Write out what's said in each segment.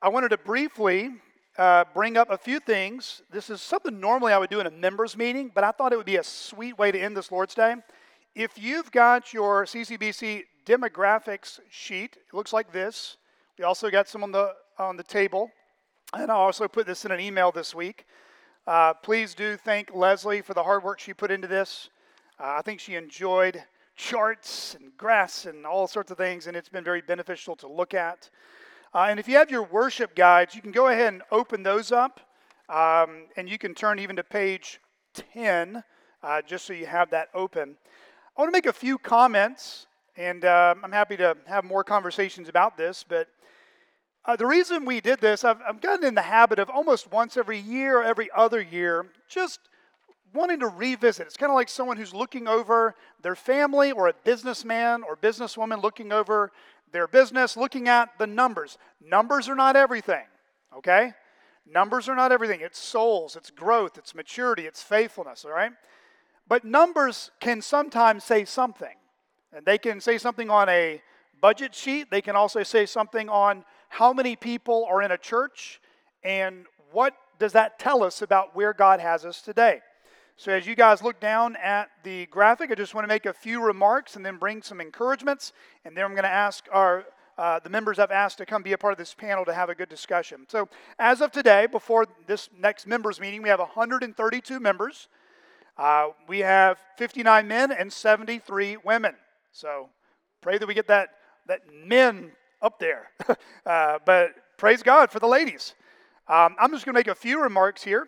I wanted to briefly bring up a few things. This is something normally I would do in a members meeting, but I thought it would be a sweet way to end this Lord's Day. If you've got your CCBC demographics sheet, it looks like this. We also got some on the table, and I also put this in an email this week. Please do thank Leslie for the hard work she put into this. I think she enjoyed charts and graphs and all sorts of things, and it's been very beneficial to look at. And if you have your worship guides, you can go ahead and open those up, and you can turn even to page 10, just so you have that open. I want to make a few comments, and I'm happy to have more conversations about this, but the reason we did this, I've gotten in the habit of almost once every year, every other year, just wanting to revisit. It's kind of like someone who's looking over their family, or a businessman or businesswoman looking over their business, looking at the numbers. Numbers are not everything, okay? Numbers are not everything. It's souls, it's growth, it's maturity, it's faithfulness, all right? But numbers can sometimes say something. And they can say something on a budget sheet. They can also say something on how many people are in a church, and what does that tell us about where God has us today. So as you guys look down at the graphic, I just want to make a few remarks and then bring some encouragements, and then I'm going to ask the members I've asked to come be a part of this panel to have a good discussion. So as of today, before this next members meeting, we have 132 members. We have 59 men and 73 women. So pray that we get that men up there. But praise God for the ladies. I'm just going to make a few remarks here.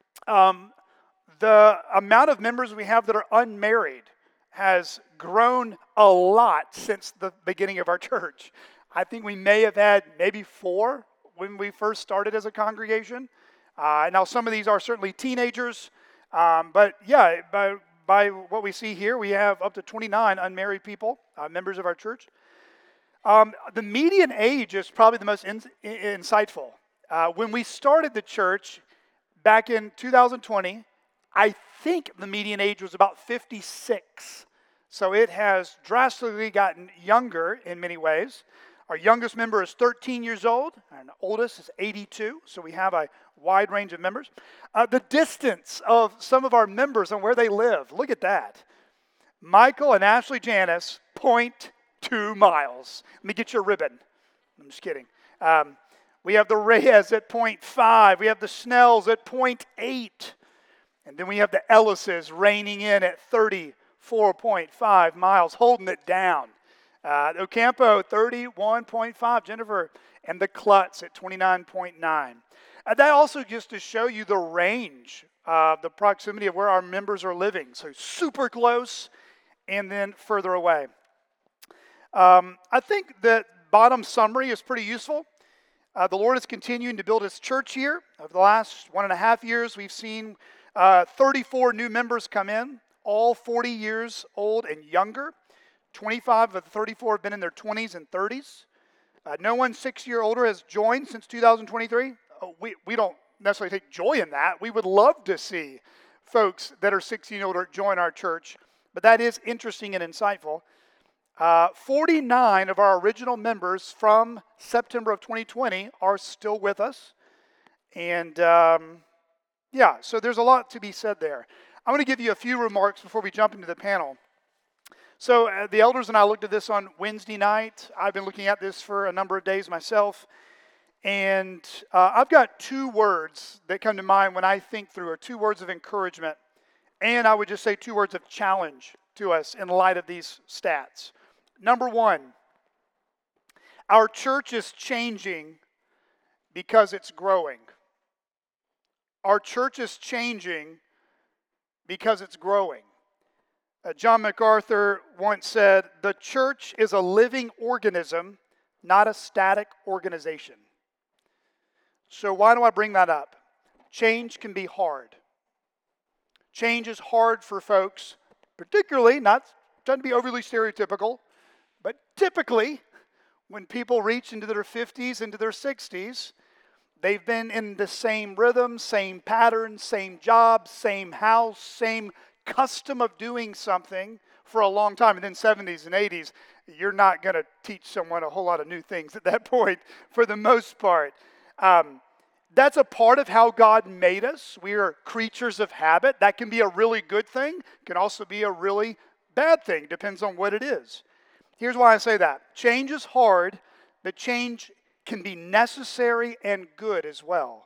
The amount of members we have that are unmarried has grown a lot since the beginning of our church. I think we may have had maybe 4 when we first started as a congregation. Now some of these are certainly teenagers, but yeah, by what we see here, we have up to 29 unmarried people, members of our church. The median age is probably the most insightful. When we started the church back in 2020, I think the median age was about 56. So it has drastically gotten younger in many ways. Our youngest member is 13 years old, and the oldest is 82, so we have a wide range of members. The distance of some of our members and where they live, look at that. Michael and Ashley Janice, 0.2 miles. Let me get you a ribbon. I'm just kidding. We have the Reyes at 0.5. We have the Snells at 0.8. And then we have the Ellises reining in at 34.5 miles, holding it down. Ocampo, 31.5. Jennifer, and the Klutz at 29.9. That also just to show you the range, the proximity of where our members are living. So super close and then further away. I think that bottom summary is pretty useful. The Lord is continuing to build His church here. Over the last 1.5 years, we've seen 34 new members come in, all 40 years old and younger. 25 of the 34 have been in their 20s and 30s. No one 6-year older has joined since 2023. We don't necessarily take joy in that. We would love to see folks that are 16 older join our church, but that is interesting and insightful. 49 of our original members from September of 2020 are still with us. And so there's a lot to be said there. I want to give you a few remarks before we jump into the panel. So the elders and I looked at this on Wednesday night. I've been looking at this for a number of days myself. And I've got 2 words that come to mind when I think through, or 2 words of encouragement. And I would just say 2 words of challenge to us in light of these stats. Number 1, our church is changing because it's growing. Our church is changing because it's growing. John MacArthur once said, "The church is a living organism, not a static organization." So why do I bring that up? Change can be hard. Change is hard for folks, particularly, not trying to be overly stereotypical, but typically when people reach into their 50s, into their 60s, they've been in the same rhythm, same pattern, same job, same house, same custom of doing something for a long time. And then 70s and 80s, you're not going to teach someone a whole lot of new things at that point for the most part. That's a part of how God made us. We are creatures of habit. That can be a really good thing. It can also be a really bad thing. Depends on what it is. Here's why I say that. Change is hard, but change can be necessary and good as well.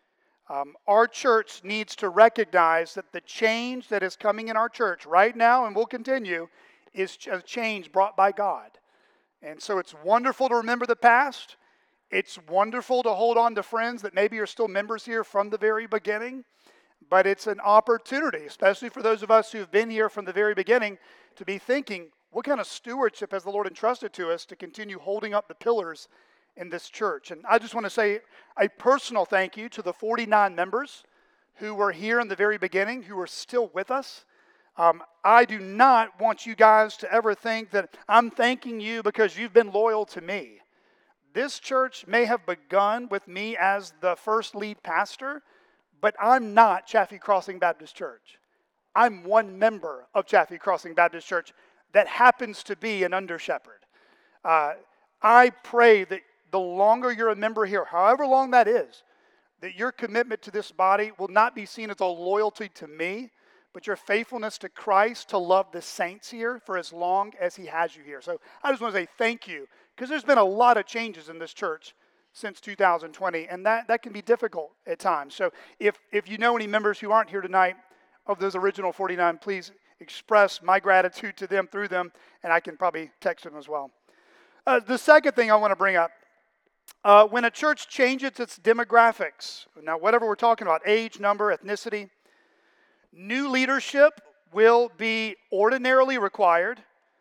Our church needs to recognize that the change that is coming in our church right now and will continue is a change brought by God. And so it's wonderful to remember the past. It's wonderful to hold on to friends that maybe are still members here from the very beginning. But it's an opportunity, especially for those of us who've been here from the very beginning, to be thinking, what kind of stewardship has the Lord entrusted to us to continue holding up the pillars in this church? And I just want to say a personal thank you to the 49 members who were here in the very beginning, who are still with us. I do not want you guys to ever think that I'm thanking you because you've been loyal to me. This church may have begun with me as the first lead pastor, but I'm not Chaffee Crossing Baptist Church. I'm one member of Chaffee Crossing Baptist Church that happens to be an under-shepherd. I pray that the longer you're a member here, however long that is, that your commitment to this body will not be seen as a loyalty to me, but your faithfulness to Christ to love the saints here for as long as He has you here. So I just want to say thank you, because there's been a lot of changes in this church since 2020, and that can be difficult at times. So if you know any members who aren't here tonight of those original 49, please express my gratitude to them through them, and I can probably text them as well. The second thing I want to bring up, when a church changes its demographics, now whatever we're talking about, age, number, ethnicity, new leadership will be ordinarily required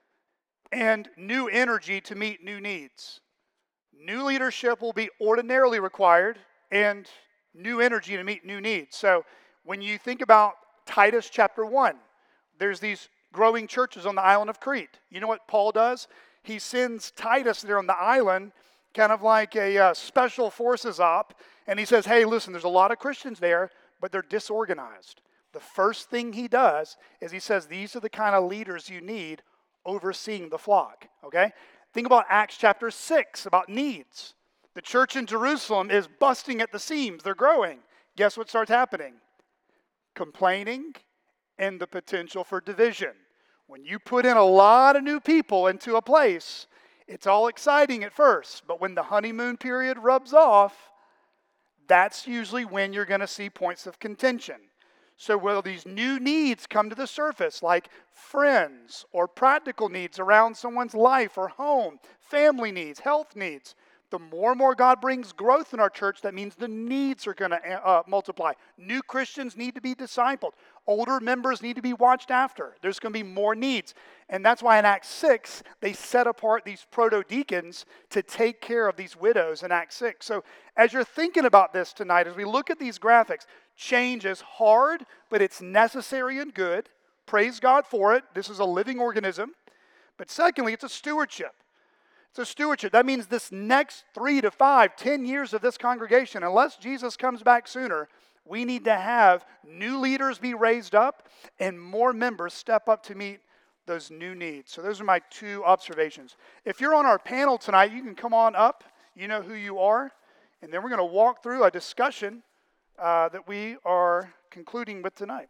and new energy to meet new needs. New leadership will be ordinarily required and new energy to meet new needs. So when you think about Titus chapter 1, there's these growing churches on the island of Crete. You know what Paul does? He sends Titus there on the island, kind of like a special forces op, and he says, hey, listen, there's a lot of Christians there, but they're disorganized. The first thing he does is he says, these are the kind of leaders you need overseeing the flock, okay? Think about Acts chapter 6, about needs. The church in Jerusalem is busting at the seams. They're growing. Guess what starts happening? Complaining and the potential for division. When you put in a lot of new people into a place, it's all exciting at first, but when the honeymoon period rubs off, that's usually when you're going to see points of contention. So will these new needs come to the surface, like friends or practical needs around someone's life or home, family needs, health needs? The more and more God brings growth in our church, that means the needs are going to multiply. New Christians need to be discipled. Older members need to be watched after. There's going to be more needs. And that's why in Acts 6, they set apart these proto-deacons to take care of these widows in Acts 6. So as you're thinking about this tonight, as we look at these graphics, change is hard, but it's necessary and good. Praise God for it. This is a living organism. But secondly, it's a stewardship. It's a stewardship. That means this next 3 to 5, 10 years of this congregation, unless Jesus comes back sooner, we need to have new leaders be raised up and more members step up to meet those new needs. So those are my two observations. If you're on our panel tonight, you can come on up. You know who you are. And then we're going to walk through a discussion that we are concluding with tonight.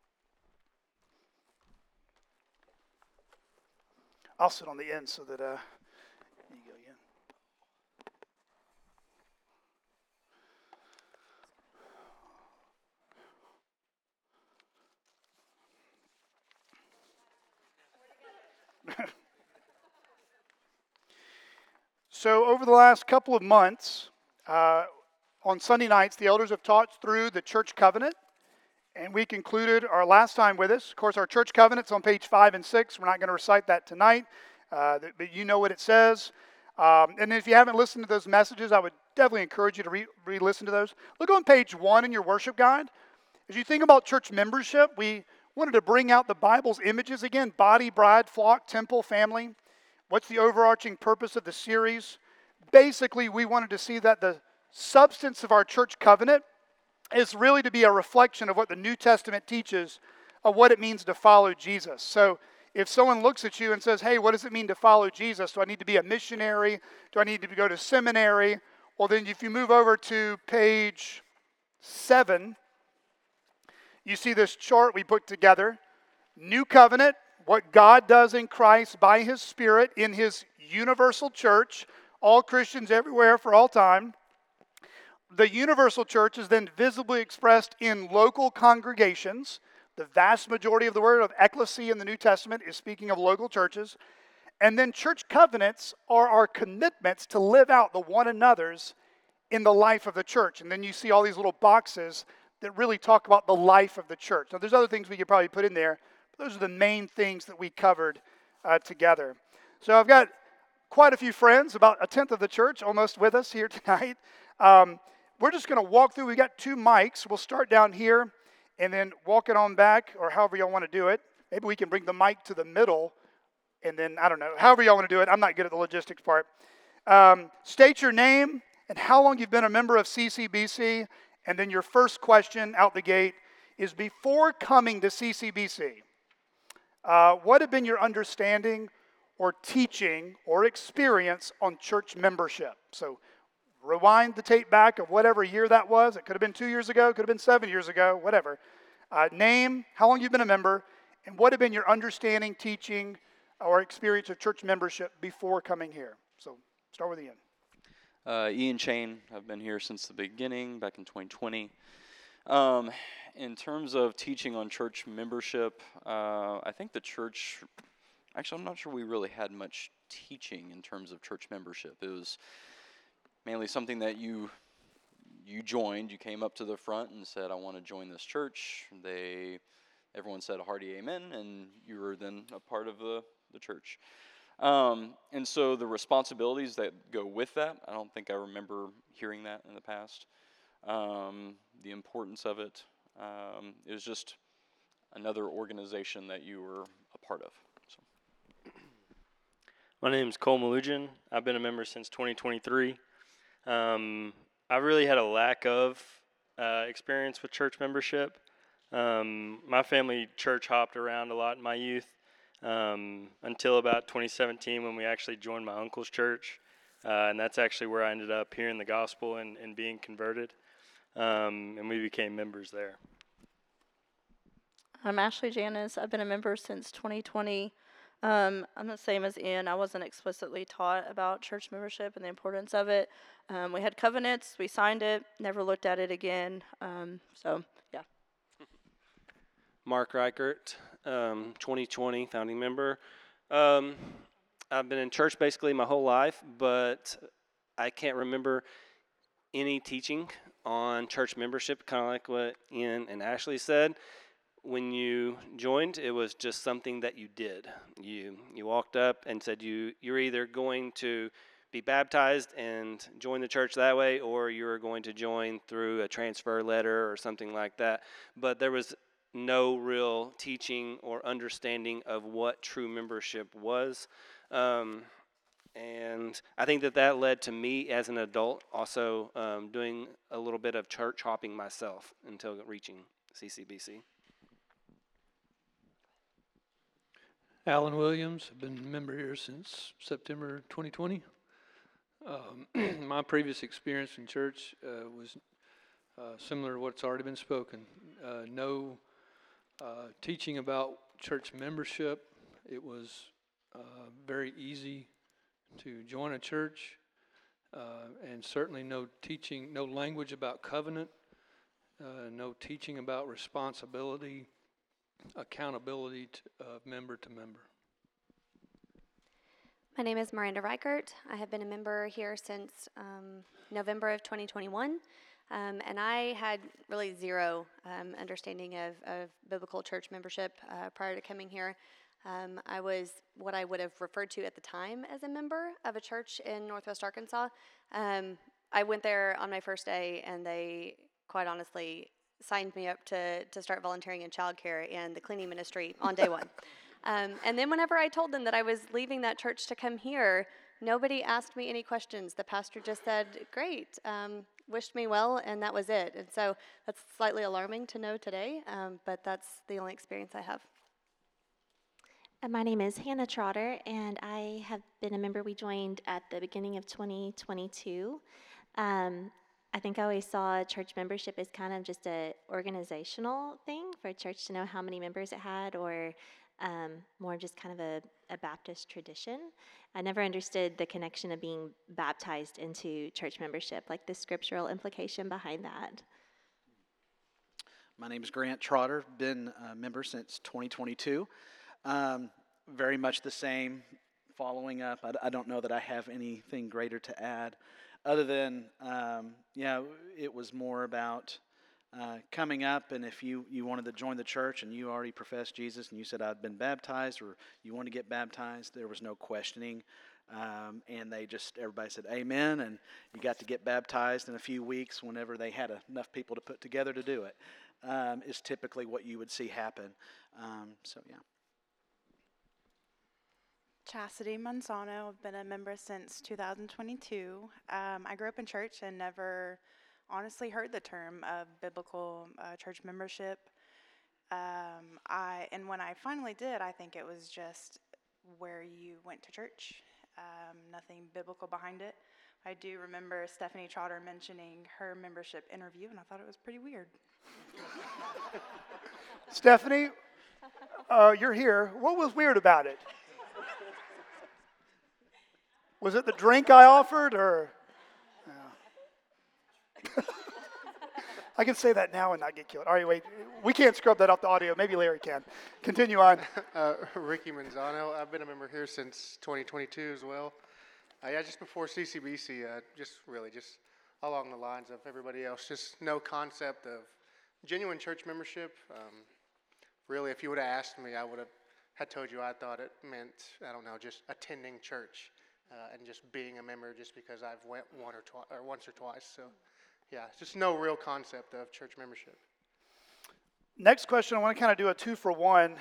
I'll sit on the end so that you go again. So over the last couple of months, on Sunday nights, the elders have taught through the church covenant, and we concluded our last time with this. Of course, our church covenant's on page 5 and 6. We're not going to recite that tonight, but you know what it says. And if you haven't listened to those messages, I would definitely encourage you to re-listen to those. Look on page 1 in your worship guide. As you think about church membership, we wanted to bring out the Bible's images again: body, bride, flock, temple, family. What's the overarching purpose of the series? Basically, we wanted to see that the substance of our church covenant is really to be a reflection of what the New Testament teaches of what it means to follow Jesus. So if someone looks at you and says, hey, what does it mean to follow Jesus? Do I need to be a missionary? Do I need to go to seminary? Well, then if you move over to page 7, you see this chart we put together. New covenant, what God does in Christ by his Spirit in his universal church, all Christians everywhere for all time. The universal church is then visibly expressed in local congregations. The vast majority of the word of ecclesia in the New Testament is speaking of local churches. And then church covenants are our commitments to live out the one another's in the life of the church. And then you see all these little boxes that really talk about the life of the church. Now, there's other things we could probably put in there, but those are the main things that we covered together. So I've got quite a few friends, about a tenth of the church almost with us here tonight. We're just going to walk through. We got 2 mics. We'll start down here and then walk it on back, or however y'all want to do it. Maybe we can bring the mic to the middle, and then, I don't know, however y'all want to do it. I'm not good at the logistics part. State your name and how long you've been a member of CCBC, and then your first question out the gate is, before coming to CCBC, what have been your understanding or teaching or experience on church membership? So rewind the tape back of whatever year that was. It could have been 2 years ago, could have been 7 years ago, whatever. Name, how long you've been a member, and what have been your understanding, teaching, or experience of church membership before coming here. So start with Ian. Ian Chain. I've been here since the beginning, back in 2020. In terms of teaching on church membership, I think the church, actually I'm not sure we really had much teaching in terms of church membership. It was mainly something that you joined. You came up to the front and said, I want to join this church. Everyone said a hearty amen, and you were then a part of the church. And so the responsibilities that go with that, I don't think I remember hearing that in the past. The importance of it, it was just another organization that you were a part of. So. My name is Cole Malujan. I've been a member since 2023. I really had a lack of experience with church membership. My family church hopped around a lot in my youth until about 2017 when we actually joined my uncle's church. And that's actually where I ended up hearing the gospel and being converted. And we became members there. I'm Ashley Janice. I've been a member since 2020. I'm the same as Ian. I wasn't explicitly taught about church membership and the importance of it. We had covenants. We signed it. Never looked at it again. So, yeah. Mark Reichert, 2020 founding member. I've been in church basically my whole life, but I can't remember any teaching on church membership, kind of like what Ian and Ashley said. When you joined, it was just something that you did. You walked up and said you're either going to be baptized and join the church that way, or you're going to join through a transfer letter or something like that. But there was no real teaching or understanding of what true membership was. And I think that led to me as an adult also doing a little bit of church hopping myself until reaching CCBC. Alan Williams, I've been a member here since September 2020. My previous experience in church was similar to what's already been spoken. No teaching about church membership. It was very easy to join a church, and certainly no teaching, no language about covenant, no teaching about responsibility, accountability of member to member. My name is Miranda Reichert. I have been a member here since November of 2021, and I had really zero understanding of biblical church membership prior to coming here. I was what I would have referred to at the time as a member of a church in Northwest Arkansas. I went there on my first day, and they, quite honestly, signed me up to start volunteering in childcare and the cleaning ministry on day one. And then whenever I told them that I was leaving that church to come here, nobody asked me any questions. The pastor just said, great, wished me well, and that was it. And so that's slightly alarming to know today, but that's the only experience I have. My name is Hannah Trotter, and I have been a member. We joined at the beginning of 2022. I think I always saw church membership as kind of just a organizational thing for a church to know how many members it had, or more just kind of a Baptist tradition. I never understood the connection of being baptized into church membership, like the scriptural implication behind that. My name is Grant Trotter, been a member since 2022. Very much the same, following up. I don't know that I have anything greater to add, other than, it was more about coming up, and if you wanted to join the church and you already professed Jesus and you said, I'd been baptized, or you want to get baptized, there was no questioning. And everybody said amen, and you got to get baptized in a few weeks whenever they had enough people to put together to do it, is typically what you would see happen. Chastity Manzano. I've been a member since 2022. I grew up in church and never honestly heard the term of biblical church membership. And when I finally did, I think it was just where you went to church. Nothing biblical behind it. I do remember Stephanie Trotter mentioning her membership interview, and I thought it was pretty weird. Stephanie, you're here. What was weird about it? Was it the drink I offered, or? I can say that now and not get killed. All right, wait. We can't scrub that off the audio. Maybe Larry can. Continue on. Ricky Manzano. I've been a member here since 2022 as well. Just before CCBC, just along the lines of everybody else, just no concept of genuine church membership. Really, if you would have asked me, I would have had told you I thought it meant, just attending church and just being a member just because I've went once or twice. So, yeah, just no real concept of church membership. Next question, I want to kind of do a 2-for-1.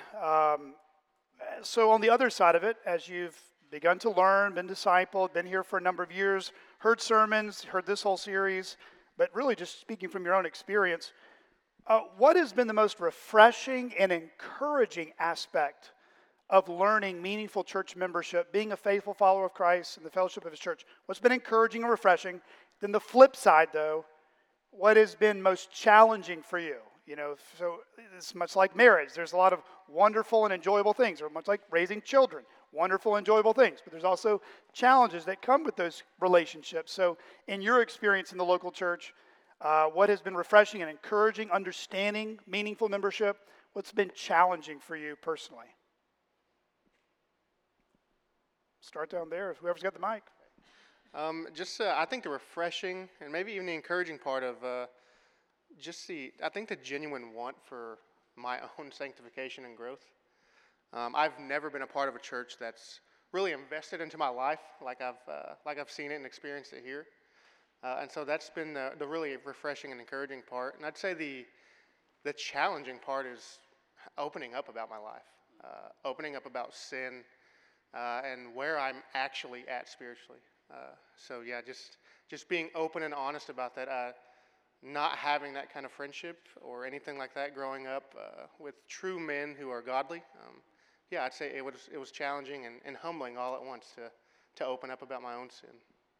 So on the other side of it, as you've begun to learn, been discipled, been here for a number of years, heard sermons, heard this whole series, but really just speaking from your own experience, what has been the most refreshing and encouraging aspect of learning meaningful church membership, being a faithful follower of Christ and the fellowship of His church? What's been encouraging and refreshing? Then the flip side, though, what has been most challenging for you? So it's much like marriage. There's a lot of wonderful and enjoyable things, or much like raising children, wonderful, enjoyable things. But there's also challenges that come with those relationships. So in your experience in the local church, what has been refreshing and encouraging, understanding meaningful membership? What's been challenging for you personally? Start down there, whoever's got the mic. I think the refreshing and maybe even the encouraging part of I think the genuine want for my own sanctification and growth. I've never been a part of a church that's really invested into my life like I've seen it and experienced it here. And so that's been the really refreshing and encouraging part. And I'd say the challenging part is opening up about my life, opening up about sin, and where I'm actually at spiritually. Just being open and honest about that. Not having that kind of friendship or anything like that growing up with true men who are godly. I'd say it was challenging and humbling all at once to open up about my own sin.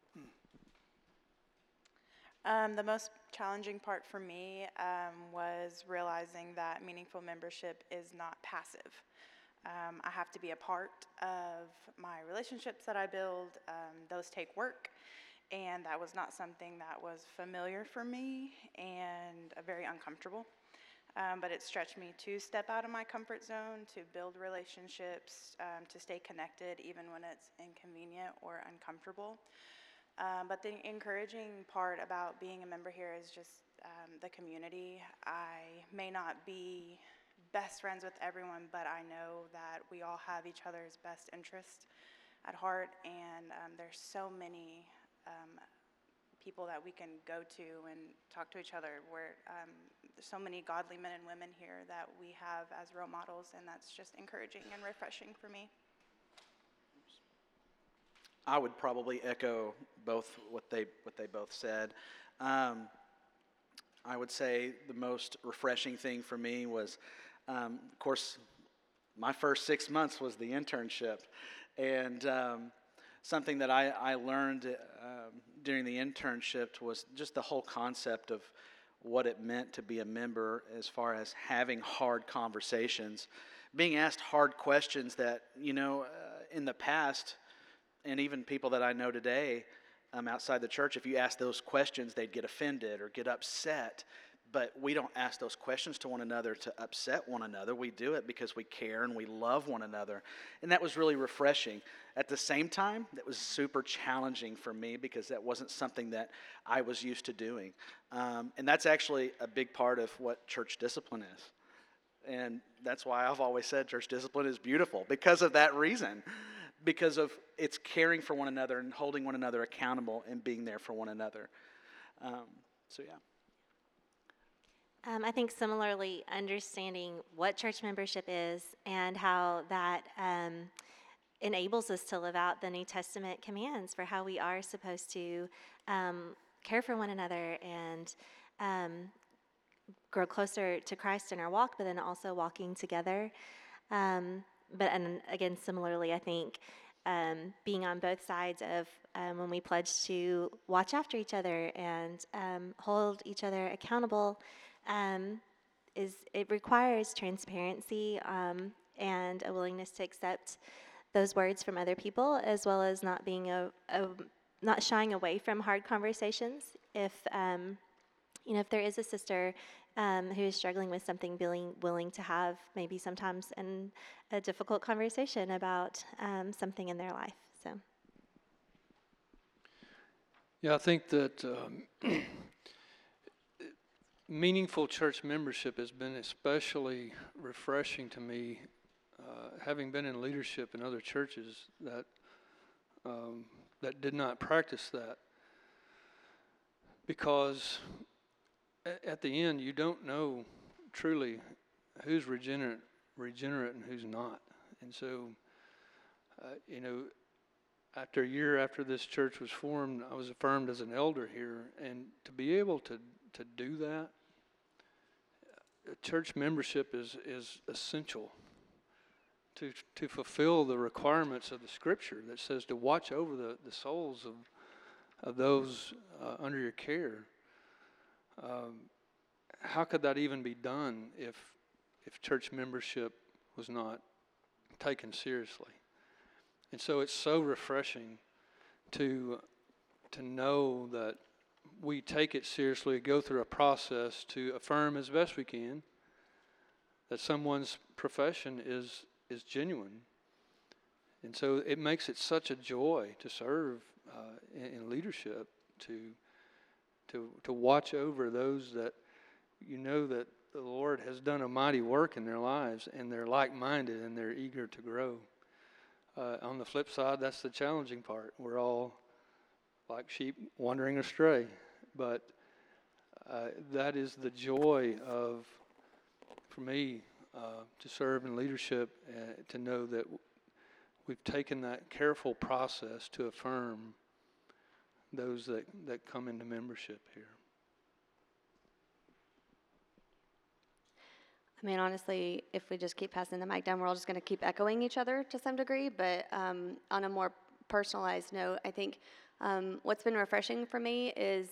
The most challenging part for me was realizing that meaningful membership is not passive. I have to be a part of my relationships that I build. Those take work, and that was not something that was familiar for me and very uncomfortable. But it stretched me to step out of my comfort zone, to build relationships, to stay connected even when it's inconvenient or uncomfortable. But the encouraging part about being a member here is just the community. I may not be best friends with everyone, but I know that we all have each other's best interests at heart, and there's so many people that we can go to and talk to each other. There's so many godly men and women here that we have as role models, and that's just encouraging and refreshing for me. I would probably echo both what they both said. I would say the most refreshing thing for me was, of course, my first 6 months was the internship, and something that I learned during the internship was just the whole concept of what it meant to be a member as far as having hard conversations, being asked hard questions that, in the past, and even people that I know today outside the church, if you ask those questions, they'd get offended or get upset. But we don't ask those questions to one another to upset one another. We do it because we care and we love one another. And that was really refreshing. At the same time, that was super challenging for me because that wasn't something that I was used to doing. And that's actually a big part of what church discipline is. And that's why I've always said church discipline is beautiful, because of that reason. Because of it's caring for one another and holding one another accountable and being there for one another. So yeah. I think similarly, understanding what church membership is and how that enables us to live out the New Testament commands for how we are supposed to care for one another and grow closer to Christ in our walk, but then also walking together. And again, similarly, I think being on both sides of when we pledge to watch after each other and hold each other accountable, it requires transparency and a willingness to accept those words from other people, as well as not being not shying away from hard conversations. If there is a sister who is struggling with something, being willing to have maybe sometimes a difficult conversation about something in their life. So. Yeah, I think that meaningful church membership has been especially refreshing to me, having been in leadership in other churches that did not practice that. Because at the end, you don't know truly who's regenerate and who's not. And so, after a year after this church was formed, I was affirmed as an elder here, and to be able to do that, church membership is essential to fulfill the requirements of the Scripture that says to watch over the souls of those under your care. How could that even be done if church membership was not taken seriously? And so it's so refreshing to know that we take it seriously, go through a process to affirm as best we can that someone's profession is genuine. And so it makes it such a joy to serve in leadership, to watch over those that that the Lord has done a mighty work in their lives, and they're like-minded and they're eager to grow. On the flip side, that's the challenging part. We're all like sheep wandering astray. But that is the joy for me, to serve in leadership, to know that we've taken that careful process to affirm those that come into membership here. I mean, honestly, if we just keep passing the mic down, we're all just going to keep echoing each other to some degree. But on a more personalized note, I think what's been refreshing for me is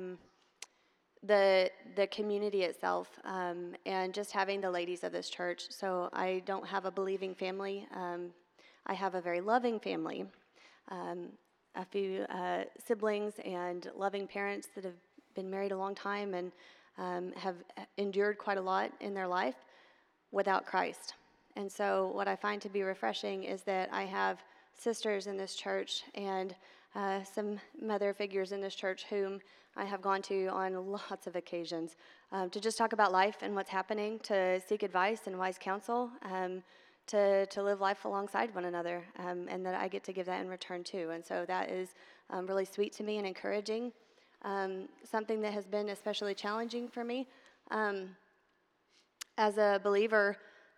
the community itself, and just having the ladies of this church. So I don't have a believing family. I have a very loving family, a few siblings and loving parents that have been married a long time and have endured quite a lot in their life without Christ. And so what I find to be refreshing is that I have sisters in this church and some mother figures in this church whom I have gone to on lots of occasions to just talk about life and what's happening, to seek advice and wise counsel, to live life alongside one another, and that I get to give that in return too. And so that is really sweet to me and encouraging. Something that has been especially challenging for me as a believer,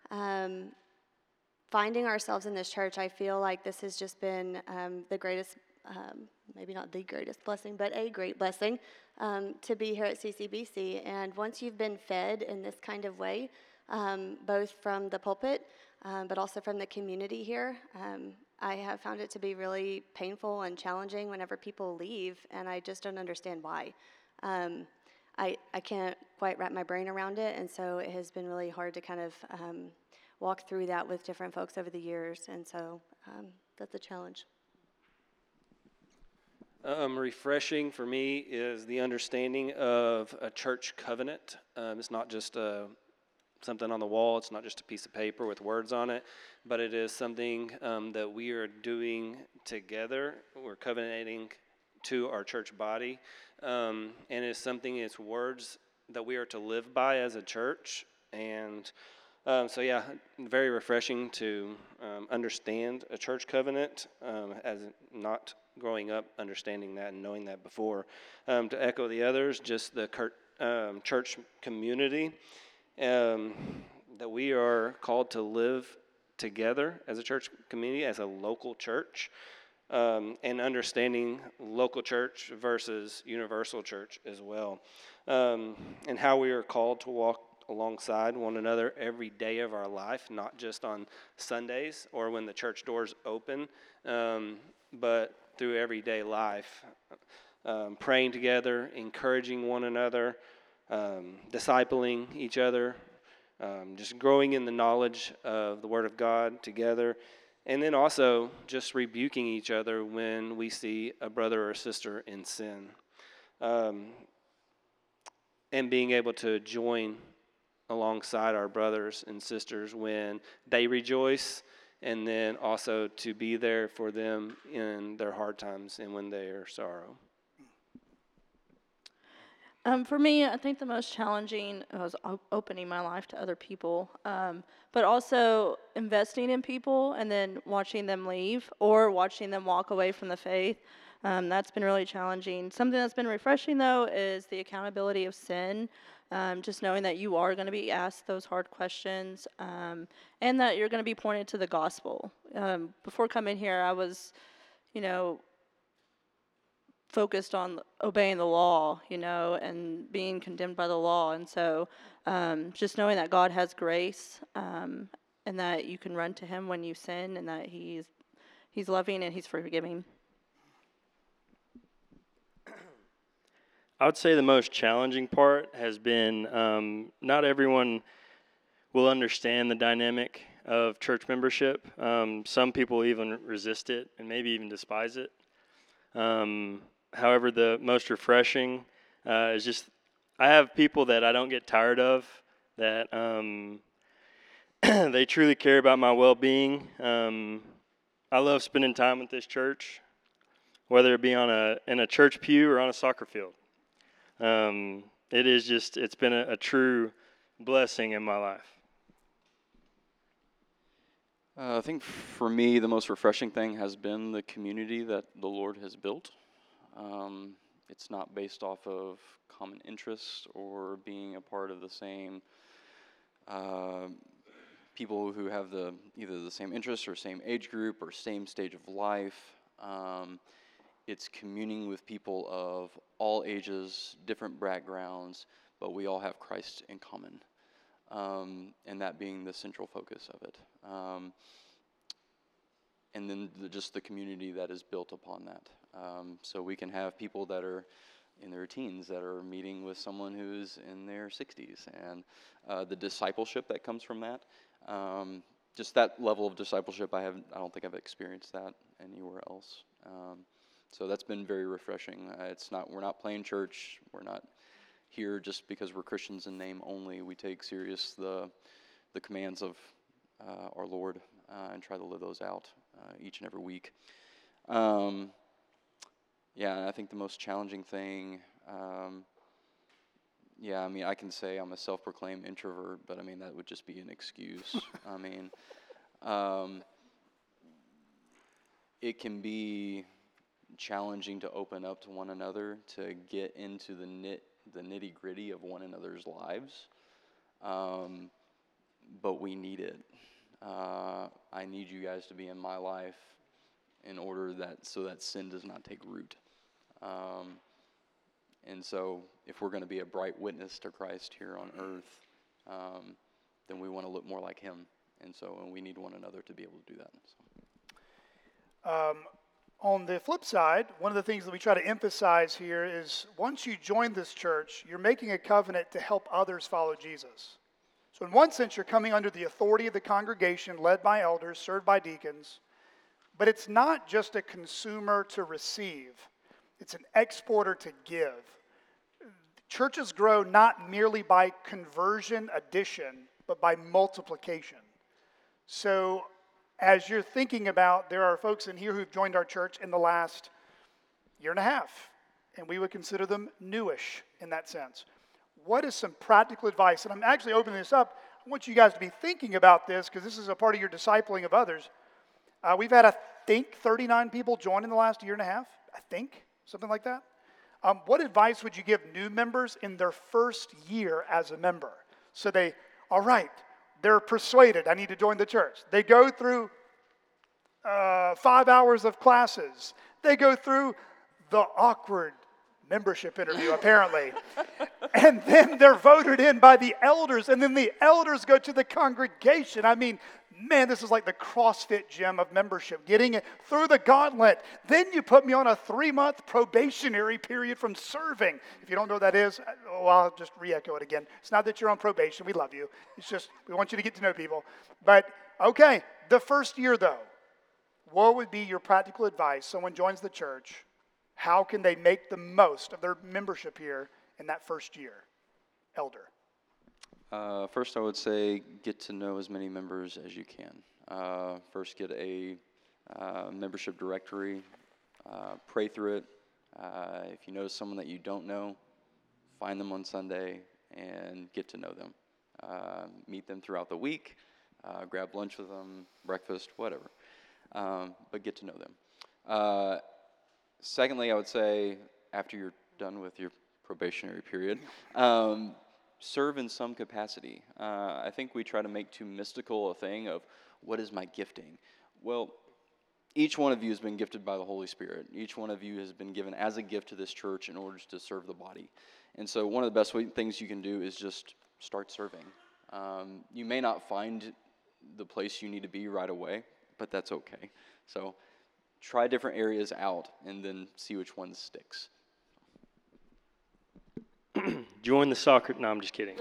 finding ourselves in this church, I feel like this has just been the greatest, maybe not the greatest blessing, but a great blessing to be here at CCBC. And once you've been fed in this kind of way, both from the pulpit, but also from the community here, I have found it to be really painful and challenging whenever people leave, and I just don't understand why. I can't quite wrap my brain around it, and so it has been really hard to kind of walk through that with different folks over the years, and so that's a challenge. Refreshing for me is the understanding of a church covenant. It's not just something on the wall. It's not just a piece of paper with words on it, but it is something that we are doing together. We're covenanting to our church body, and it's something, it's words that we are to live by as a church. And so yeah, very refreshing to understand a church covenant as not growing up understanding that and knowing that before. To echo the others, just the church community, that we are called to live together as a church community, as a local church, and understanding local church versus universal church as well, and how we are called to walk alongside one another every day of our life, not just on Sundays or when the church doors open, but through everyday life, praying together, encouraging one another, discipling each other, just growing in the knowledge of the Word of God together, and then also just rebuking each other when we see a brother or sister in sin, and being able to join alongside our brothers and sisters when they rejoice, and then also to be there for them in their hard times and when they are sorrow. For me, I think the most challenging was opening my life to other people, but also investing in people and then watching them leave or watching them walk away from the faith. That's been really challenging. Something that's been refreshing, though, is the accountability of sin. Just knowing that you are going to be asked those hard questions, and that you're going to be pointed to the gospel. Before coming here, I was, focused on obeying the law, and being condemned by the law. And so just knowing that God has grace, and that you can run to him when you sin, and that he's loving and he's forgiving. I would say the most challenging part has been not everyone will understand the dynamic of church membership. Some people even resist it and maybe even despise it. However, the most refreshing is just I have people that I don't get tired of, that they truly care about my well-being. I love spending time with this church, whether it be in a church pew or on a soccer field. It's been a true blessing in my life. I think for me, the most refreshing thing has been the community that the Lord has built. It's not based off of common interests or being a part of the same people who have either the same interests or same age group or same stage of life. It's communing with people of all ages, different backgrounds, but we all have Christ in common, and that being the central focus of it. And then just the community that is built upon that. So we can have people that are in their teens that are meeting with someone who's in their 60s, and the discipleship that comes from that. Just that level of discipleship, I don't think I've experienced that anywhere else. So that's been very refreshing. We're not playing church. We're not here just because we're Christians in name only. We take serious the commands of our Lord and try to live those out each and every week. I think the most challenging thing, I can say I'm a self-proclaimed introvert, but that would just be an excuse. It can be challenging to open up to one another, to get into the nitty-gritty of one another's lives, but we need it. I need you guys to be in my life in order so that sin does not take root. And so if we're going to be a bright witness to Christ here on earth, then we want to look more like him. And we need one another to be able to do that. On the flip side, one of the things that we try to emphasize here is once you join this church, you're making a covenant to help others follow Jesus. So in one sense, you're coming under the authority of the congregation, led by elders, served by deacons. But it's not just a consumer to receive. It's an exporter to give. Churches grow not merely by conversion, addition, but by multiplication. So as you're thinking about, there are folks in here who've joined our church in the last year and a half, and we would consider them newish in that sense. What is some practical advice? And I'm actually opening this up. I want you guys to be thinking about this because this is a part of your discipling of others. We've had, I think, 39 people join in the last year and a half. I think, something like that. What advice would you give new members in their first year as a member? So all right, they're persuaded, I need to join the church. They go through 5 hours of classes. They go through the awkward membership interview, apparently. And then they're voted in by the elders, and then the elders go to the congregation. I mean, man, this is like the CrossFit gym of membership, getting it through the gauntlet. Then you put me on a 3-month probationary period from serving. If you don't know what that is, well, I'll just re-echo it again. It's not that you're on probation. We love you. It's just we want you to get to know people. But, okay, the first year, though, what would be your practical advice? Someone joins the church. How can they make the most of their membership here in that first year? Elder. First, I would say get to know as many members as you can. First, get a membership directory, pray through it. If you know someone that you don't know, find them on Sunday and get to know them. Meet them throughout the week, grab lunch with them, breakfast, whatever. But get to know them. Secondly, I would say after you're done with your probationary period, serve in some capacity. I think we try to make too mystical a thing of what is my gifting. Well, each one of you has been gifted by the Holy Spirit. Each one of you has been given as a gift to this church in order to serve the body. And so one of the best things you can do is just start serving. You may not find the place you need to be right away, but that's okay. So try different areas out and then see which one sticks. Join the soccer. No, I'm just kidding.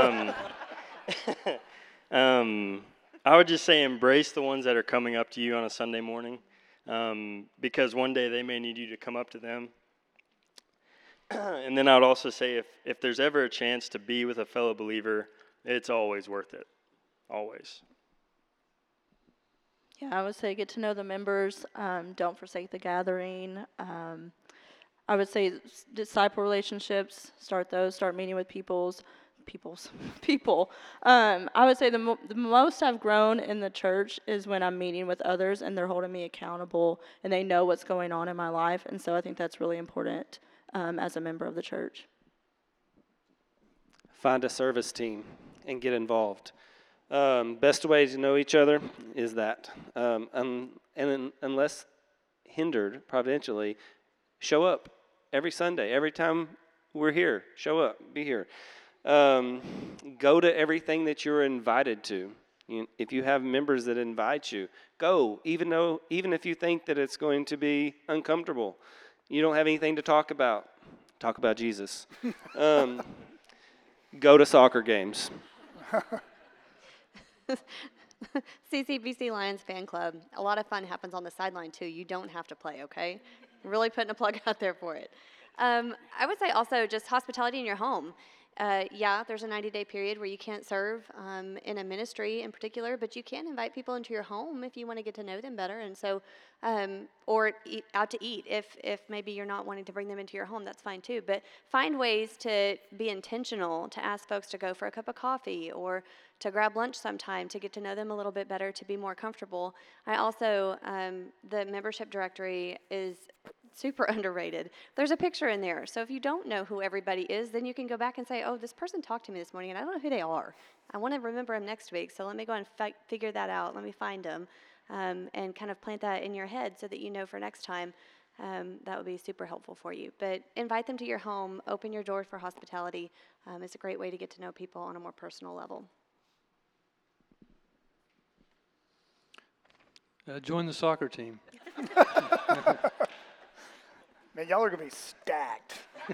I would just say embrace the ones that are coming up to you on a Sunday morning, because one day they may need you to come up to them. And then I would also say if there's ever a chance to be with a fellow believer, it's always worth it. Always. Yeah, I would say get to know the members. Don't forsake the gathering. I would say disciple relationships. Start those. Start meeting with people. I would say the most I've grown in the church is when I'm meeting with others and they're holding me accountable and they know what's going on in my life. And so I think that's really important as a member of the church. Find a service team and get involved. Best way to know each other is that. Unless hindered providentially, show up every Sunday. Every time we're here, show up, be here. Go to everything that you're invited to. If you have members that invite you, go, even if you think that it's going to be uncomfortable. You don't have anything to talk about. Talk about Jesus. Go to soccer games. CCBC Lions Fan Club. A lot of fun happens on the sideline, too. You don't have to play, okay? Really putting a plug out there for it. I would say also just hospitality in your home. There's a 90-day period where you can't serve in a ministry in particular, but you can invite people into your home if you want to get to know them better. And so, or out to eat if maybe you're not wanting to bring them into your home, that's fine too. But find ways to be intentional, to ask folks to go for a cup of coffee or to grab lunch sometime to get to know them a little bit better, to be more comfortable. I also, the membership directory is super underrated. There's a picture in there. So if you don't know who everybody is, then you can go back and say, oh, this person talked to me this morning, and I don't know who they are. I want to remember them next week, so let me go and figure that out. Let me find them and kind of plant that in your head so that you know for next time. That would be super helpful for you. But invite them to your home. Open your door for hospitality. It's a great way to get to know people on a more personal level. Join the soccer team. Man, y'all are going to be stacked.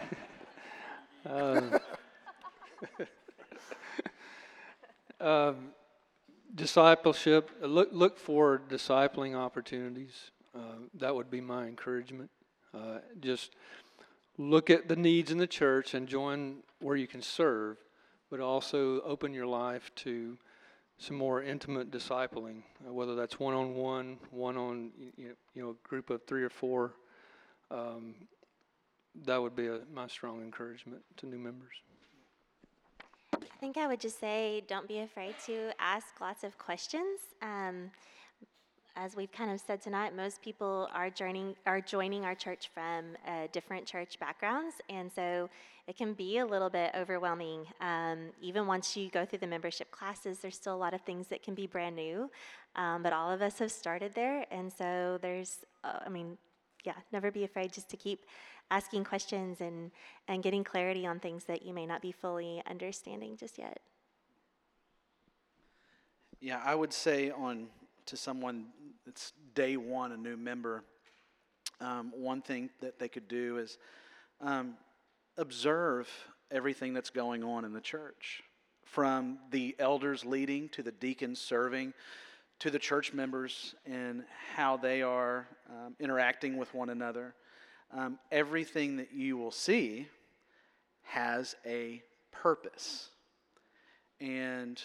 Discipleship. Look for discipling opportunities. That would be my encouragement. Just look at the needs in the church and join where you can serve, but also open your life to some more intimate discipling, whether that's one-on-one, one-on, a group of 3 or 4. That would be my strong encouragement to new members. I think I would just say don't be afraid to ask lots of questions. As we've kind of said tonight, most people are joining our church from different church backgrounds, and so it can be a little bit overwhelming. Even once you go through the membership classes, there's still a lot of things that can be brand new, but all of us have started there, and so there's, never be afraid just to keep asking questions and getting clarity on things that you may not be fully understanding just yet. Yeah, I would say to someone that's day one, a new member, one thing that they could do is observe everything that's going on in the church, from the elders leading to the deacons serving, to the church members and how they are interacting with one another. Everything that you will see has a purpose. And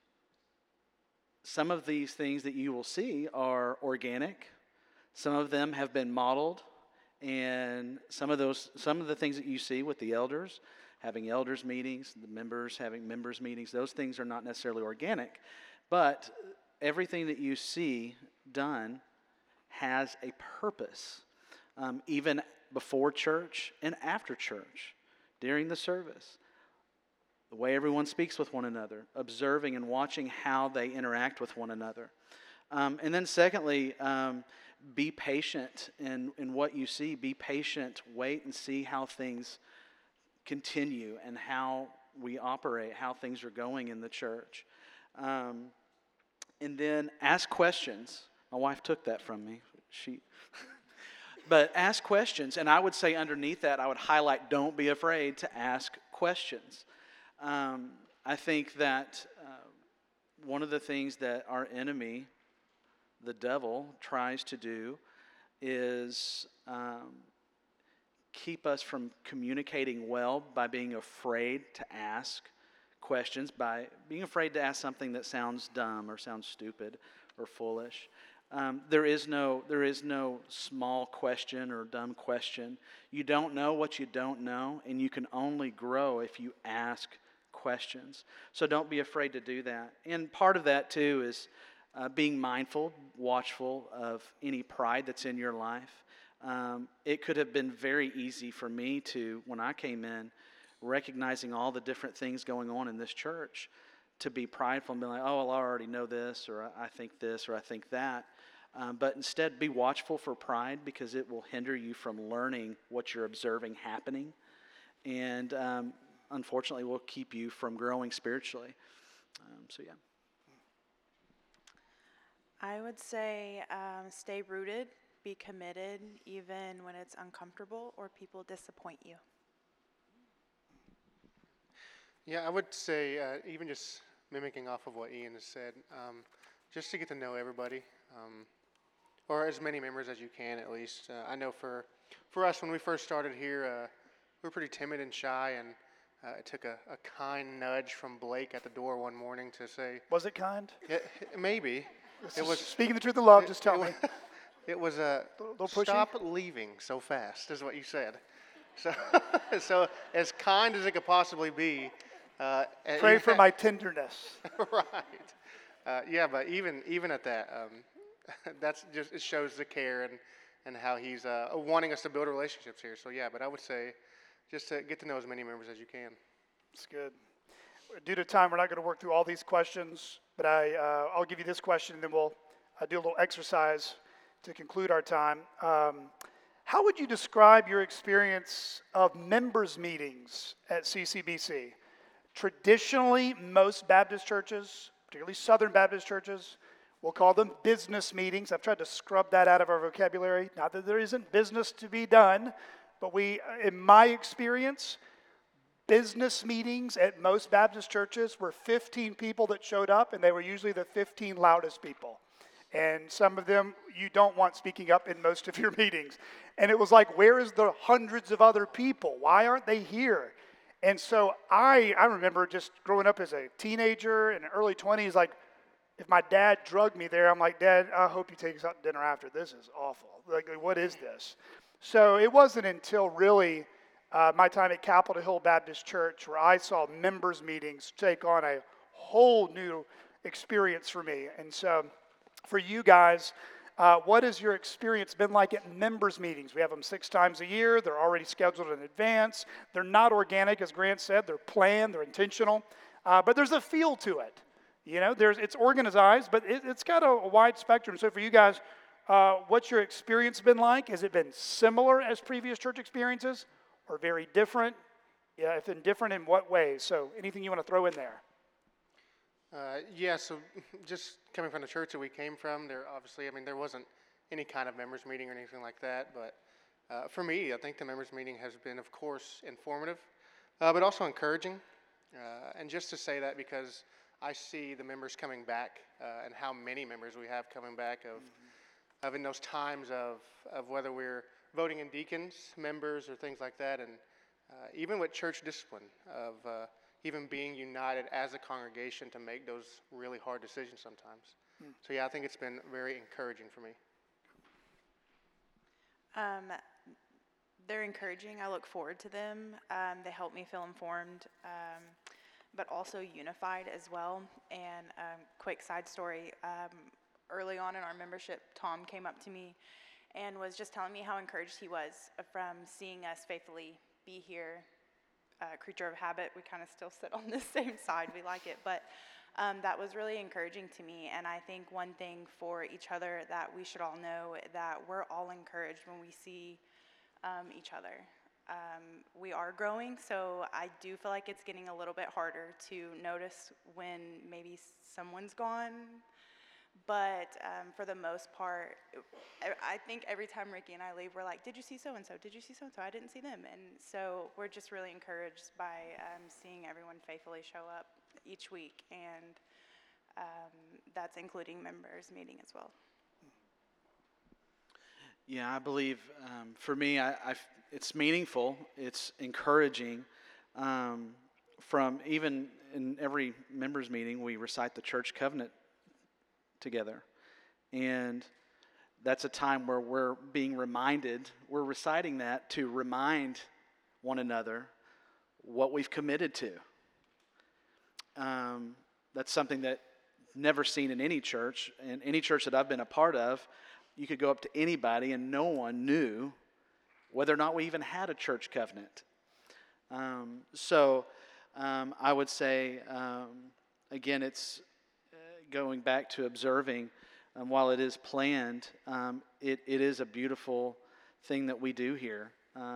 some of these things that you will see are organic. Some of them have been modeled. And some of the things that you see with the elders, having elders meetings, the members having members meetings, those things are not necessarily organic. But everything that you see done has a purpose, even before church and after church, during the service. The way everyone speaks with one another, observing and watching how they interact with one another. And then secondly, be patient in what you see. Be patient, wait and see how things continue and how we operate, how things are going in the church. And then ask questions. My wife took that from me. But ask questions. And I would say underneath that, I would highlight, don't be afraid to ask questions. I think that one of the things that our enemy, the devil, tries to do is keep us from communicating well by being afraid to ask questions, by being afraid to ask something that sounds dumb or sounds stupid or foolish. There is no small question or dumb question. You don't know what you don't know, and you can only grow if you ask questions. So don't be afraid to do that. And part of that too is being mindful, watchful of any pride that's in your life. It could have been very easy for me to, when I came in, recognizing all the different things going on in this church, to be prideful and be like, oh, well, I already know this, or I think this, or I think that. But instead, be watchful for pride, because it will hinder you from learning what you're observing happening. And unfortunately, will keep you from growing spiritually. So, yeah. I would say stay rooted, be committed, even when it's uncomfortable or people disappoint you. Yeah, I would say, even just mimicking off of what Ian has said, just to get to know everybody, or as many members as you can at least. I know for us, when we first started here, we were pretty timid and shy, and it took a kind nudge from Blake at the door one morning to say... Was it kind? Maybe. It was speaking the truth in love, just tell me. It was stop leaving so fast, is what you said. So as kind as it could possibly be. Pray for my tenderness. Right. Yeah, but even at that, that's just, it shows the care and how he's wanting us to build relationships here. So yeah, but I would say just to get to know as many members as you can. That's good. Due to time, we're not going to work through all these questions, but I'll give you this question, and then we'll do a little exercise to conclude our time. How would you describe your experience of members' meetings at CCBC? Traditionally, most Baptist churches, particularly Southern Baptist churches, We'll call them business meetings. I've tried to scrub that out of our vocabulary. Not that there isn't business to be done, but in my experience, business meetings at most Baptist churches were 15 people that showed up, and they were usually the 15 loudest people. And some of them you don't want speaking up in most of your meetings. And it was like, where is the hundreds of other people? Why aren't they here? And so I remember just growing up as a teenager in the early 20s, like, if my dad drugged me there, I'm like, Dad, I hope you take us out to dinner after. This is awful. Like, what is this? So it wasn't until really my time at Capitol Hill Baptist Church where I saw members meetings take on a whole new experience for me. And so for you guys, what has your experience been like at members meetings? We have them 6 times a year. They're already scheduled in advance. They're not organic, as Grant said. They're planned. They're intentional. But there's a feel to it. You know, it's organized, but it's got a wide spectrum. So for you guys, what's your experience been like? Has it been similar as previous church experiences or very different? Yeah, if different, in what ways? So anything you want to throw in there? Yeah, so just coming from the church that we came from, there wasn't any kind of members meeting or anything like that. But for me, I think the members meeting has been, of course, informative, but also encouraging. And just to say that because I see the members coming back and how many members we have coming back of in those times of whether we're voting in deacons, members, or things like that, and even with church discipline of even being united as a congregation to make those really hard decisions sometimes. So yeah, I think it's been very encouraging for me. They're encouraging. I look forward to them. They help me feel informed, but also unified as well. And quick side story, early on in our membership, Tom came up to me and was just telling me how encouraged he was from seeing us faithfully be here. Creature of habit, we kind of still sit on the same side. We like it, but that was really encouraging to me. And I think one thing for each other that we should all know, that we're all encouraged when we see each other. We are growing, so I do feel like it's getting a little bit harder to notice when maybe someone's gone. But for the most part, I think every time Ricky and I leave, we're like, did you see so-and-so? Did you see so-and-so? I didn't see them. And so we're just really encouraged by seeing everyone faithfully show up each week. And that's including members meeting as well. Yeah, I believe for me, it's meaningful. It's encouraging. From even in every members meeting, we recite the church covenant together. And that's a time where we're being reminded, we're reciting that to remind one another what we've committed to. That's something that never seen in any church. In any church that I've been a part of, you could go up to anybody and no one knew whether or not we even had a church covenant. So I would say, again, it's going back to observing, while it is planned, it is a beautiful thing that we do here.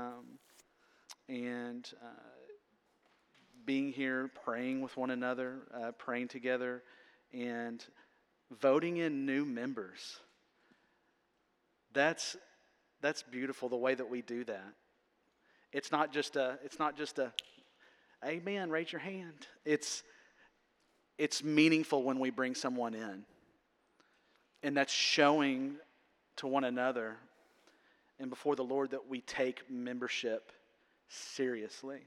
And being here, praying with one another, praying together, and voting in new members. That's beautiful, the way that we do that. It's not just a amen, raise your hand. It's meaningful when we bring someone in. And that's showing to one another and before the Lord that we take membership seriously.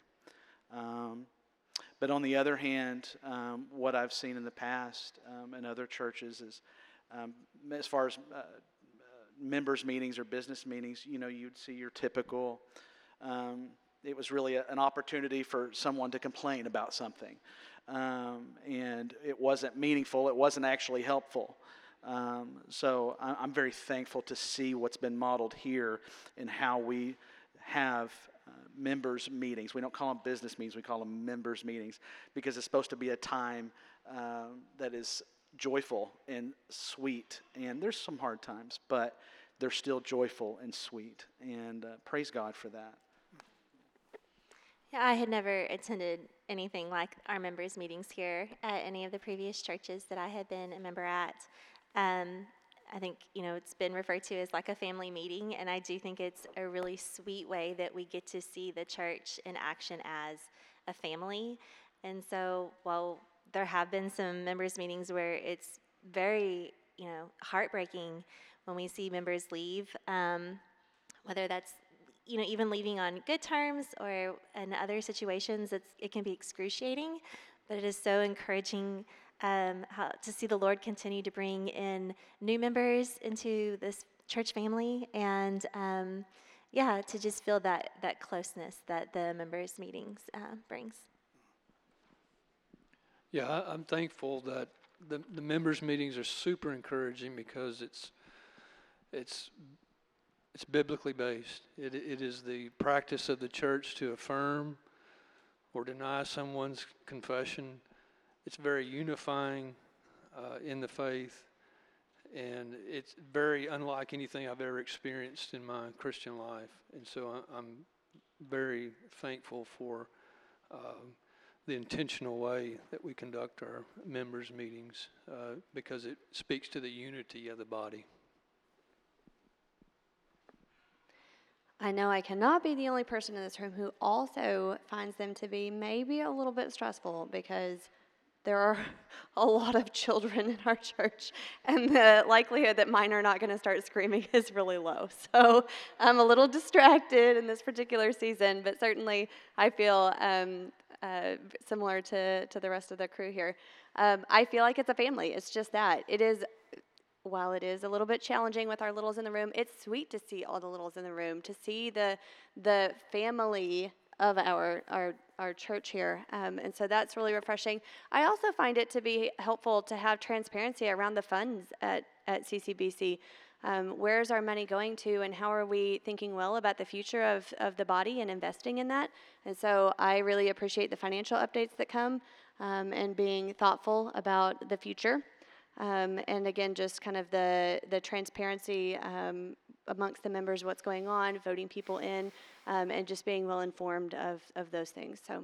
But on the other hand, what I've seen in the past in other churches is, as far as members meetings or business meetings, you'd see your typical, it was really an opportunity for someone to complain about something. And it wasn't meaningful. It wasn't actually helpful. So I'm very thankful to see what's been modeled here in how we have members meetings. We don't call them business meetings. We call them members meetings because it's supposed to be a time that is joyful and sweet. And there's some hard times, but they're still joyful and sweet. And praise God for that. Yeah, I had never attended anything like our members' meetings here at any of the previous churches that I had been a member at. I think, it's been referred to as like a family meeting, and I do think it's a really sweet way that we get to see the church in action as a family. And so while there have been some members' meetings where it's very, heartbreaking when we see members leave, whether that's, even leaving on good terms or in other situations, it can be excruciating, but it is so encouraging to see the Lord continue to bring in new members into this church family, and to just feel that closeness that the members' meetings brings. Yeah, I'm thankful that the members' meetings are super encouraging because it's biblically based. It is the practice of the church to affirm or deny someone's confession. It's very unifying in the faith, and it's very unlike anything I've ever experienced in my Christian life. And so I'm very thankful for the intentional way that we conduct our members' meetings because it speaks to the unity of the body. I know I cannot be the only person in this room who also finds them to be maybe a little bit stressful, because there are a lot of children in our church, and the likelihood that mine are not going to start screaming is really low. So I'm a little distracted in this particular season, but certainly I feel similar to the rest of the crew here. I feel like it's a family. It's just that. While it is a little bit challenging with our littles in the room, it's sweet to see all the littles in the room, to see the family of our church here, and so that's really refreshing. I also find it to be helpful to have transparency around the funds at CCBC. Where's our money going to, and how are we thinking well about the future of the body and investing in that? And so I really appreciate the financial updates that come, and being thoughtful about the future. And again, just kind of the transparency amongst the members, what's going on, voting people in, and just being well informed of those things. So,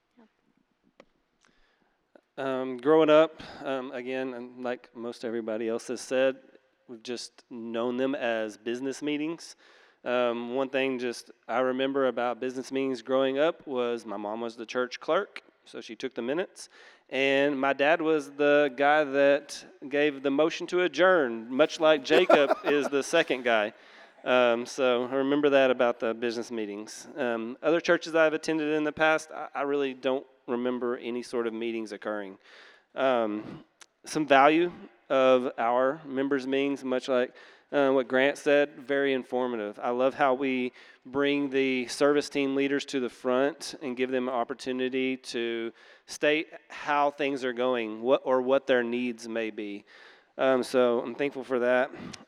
yeah. Growing up, again, and like most everybody else has said, we've just known them as business meetings. One thing I remember about business meetings growing up was my mom was the church clerk, so she took the minutes. And my dad was the guy that gave the motion to adjourn, much like Jacob is the second guy. So I remember that about the business meetings. Other churches I've attended in the past, I really don't remember any sort of meetings occurring. Some value of our members' meetings, much like what Grant said, very informative. I love how we bring the service team leaders to the front and give them an opportunity to state how things are going, what their needs may be. So I'm thankful for that.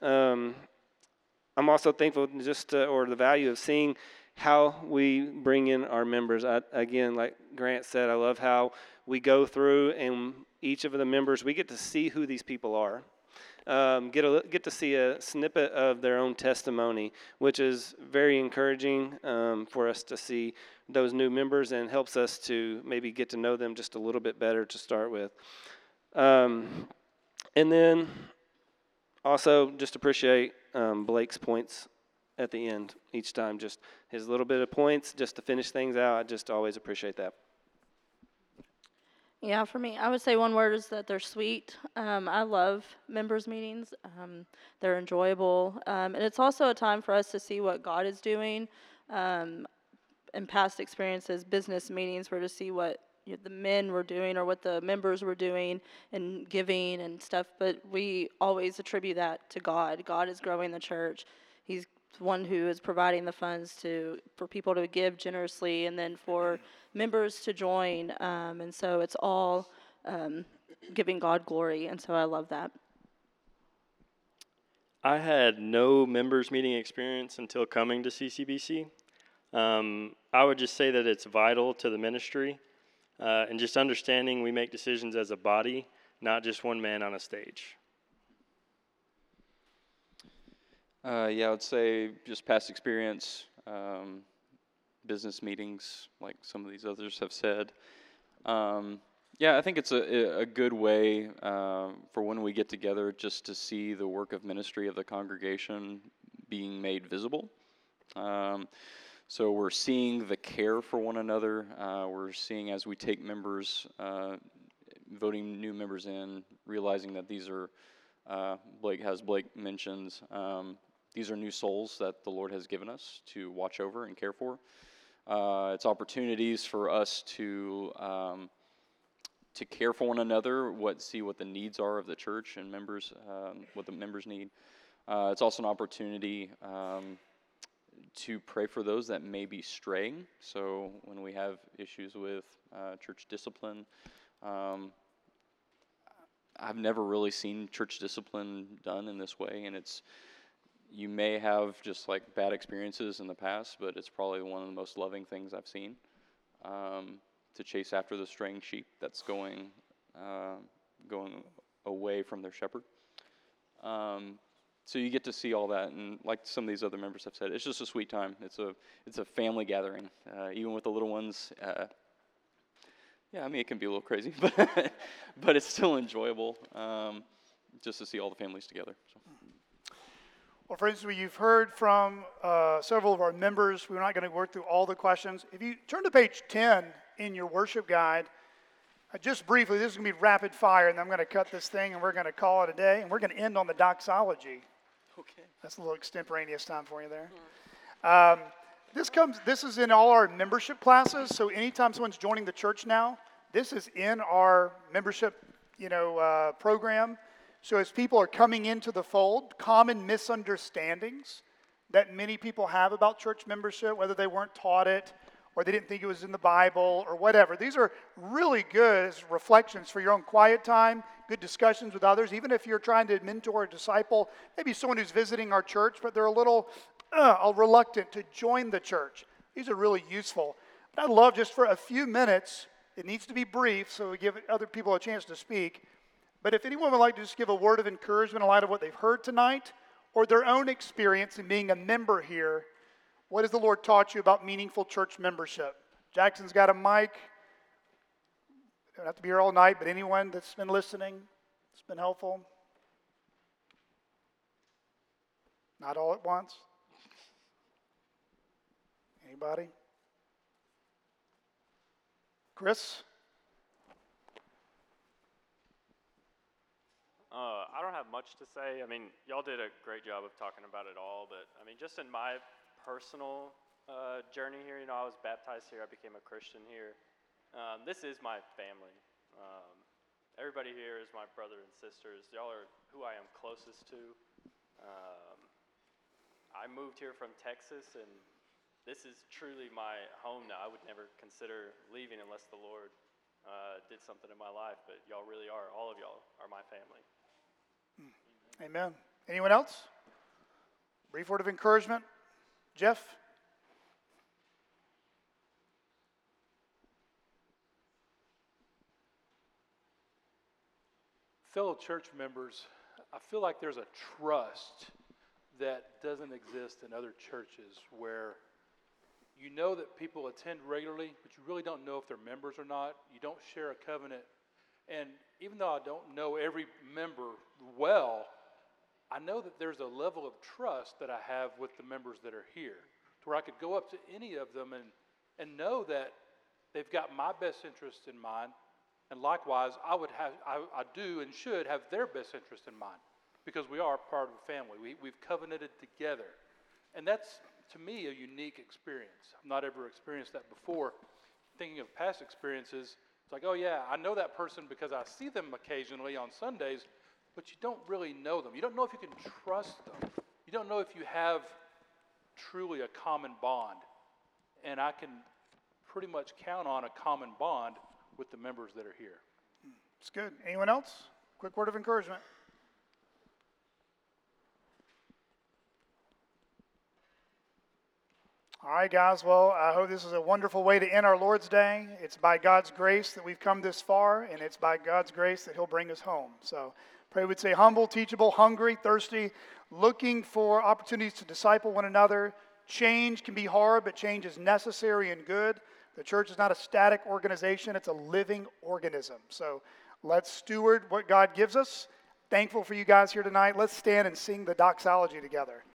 I'm also thankful the value of seeing how we bring in our members. Again, like Grant said, I love how we go through, and each of the members, we get to see who these people are. Get to see a snippet of their own testimony, which is very encouraging for us to see those new members, and helps us to maybe get to know them just a little bit better to start with. And then also just appreciate Blake's points at the end each time, just his little bit of points just to finish things out. I just always appreciate that. Yeah, for me, I would say one word is that they're sweet. I love members' meetings. They're enjoyable. And it's also a time for us to see what God is doing. In past experiences, business meetings were to see what the men were doing or what the members were doing and giving and stuff. But we always attribute that to God. God is growing the church. He's the one who is providing the funds for people to give generously, and then for members to join, and so it's all giving God glory, and so I love that. I had no members meeting experience until coming to CCBC. I would just say that it's vital to the ministry, and just understanding we make decisions as a body, not just one man on a stage. I would say just past experience, business meetings, like some of these others have said. Yeah, I think it's a good way for when we get together just to see the work of ministry of the congregation being made visible. So we're seeing the care for one another. We're seeing as we take members, voting new members in, realizing that these are, Blake mentioned, these are new souls that the Lord has given us to watch over and care for. It's opportunities for us to care for one another, see what the needs are of the church and members, what the members need. It's also an opportunity to pray for those that may be straying. So when we have issues with church discipline, I've never really seen church discipline done in this way, and you may have just like bad experiences in the past, but it's probably one of the most loving things I've seen. To chase after the straying sheep that's going away from their shepherd. So you get to see all that, and like some of these other members have said, it's just a sweet time. It's a family gathering, even with the little ones. Yeah, I mean it can be a little crazy, but it's still enjoyable just to see all the families together. So. Well, friends, you've heard from several of our members. We're not going to work through all the questions. If you turn to page 10 in your worship guide, just briefly, this is going to be rapid fire, and I'm going to cut this thing, and we're going to call it a day, and we're going to end on the doxology. Okay. That's a little extemporaneous time for you there. This is in all our membership classes, so anytime someone's joining the church now, this is in our membership, program. So as people are coming into the fold, common misunderstandings that many people have about church membership, whether they weren't taught it or they didn't think it was in the Bible or whatever. These are really good as reflections for your own quiet time, good discussions with others, even if you're trying to mentor or disciple, maybe someone who's visiting our church, but they're a little reluctant to join the church. These are really useful. But I'd love just for a few minutes, it needs to be brief so we give other people a chance to speak, but if anyone would like to just give a word of encouragement in light of what they've heard tonight or their own experience in being a member here, what has the Lord taught you about meaningful church membership? Jackson's got a mic. You don't have to be here all night, but anyone that's been listening, it's been helpful. Not all at once. Anybody? Chris? I don't have much to say. I mean, y'all did a great job of talking about it all, but I mean, just in my personal journey here, I was baptized here. I became a Christian here. This is my family. Everybody here is my brother and sisters. Y'all are who I am closest to. I moved here from Texas, and this is truly my home now. I would never consider leaving unless the Lord did something in my life, but y'all really are. All of y'all are my family. Amen. Anyone else? Brief word of encouragement. Jeff? Fellow church members, I feel like there's a trust that doesn't exist in other churches where you know that people attend regularly, but you really don't know if they're members or not. You don't share a covenant. And even though I don't know every member well, I know that there's a level of trust that I have with the members that are here, to where I could go up to any of them and know that they've got my best interest in mind, and likewise, I do and should have their best interest in mind, because we are part of the family. We've covenanted together, and that's, to me, a unique experience. I've not ever experienced that before. Thinking of past experiences, it's like, oh yeah, I know that person because I see them occasionally on Sundays, but you don't really know them. You don't know if you can trust them. You don't know if you have truly a common bond. And I can pretty much count on a common bond with the members that are here. It's good. Anyone else? Quick word of encouragement. All right, guys. Well, I hope this is a wonderful way to end our Lord's Day. It's by God's grace that we've come this far, and it's by God's grace that He'll bring us home. So pray we'd stay humble, teachable, hungry, thirsty, looking for opportunities to disciple one another. Change can be hard, but change is necessary and good. The church is not a static organization, it's a living organism. So let's steward what God gives us. Thankful for you guys here tonight. Let's stand and sing the doxology together.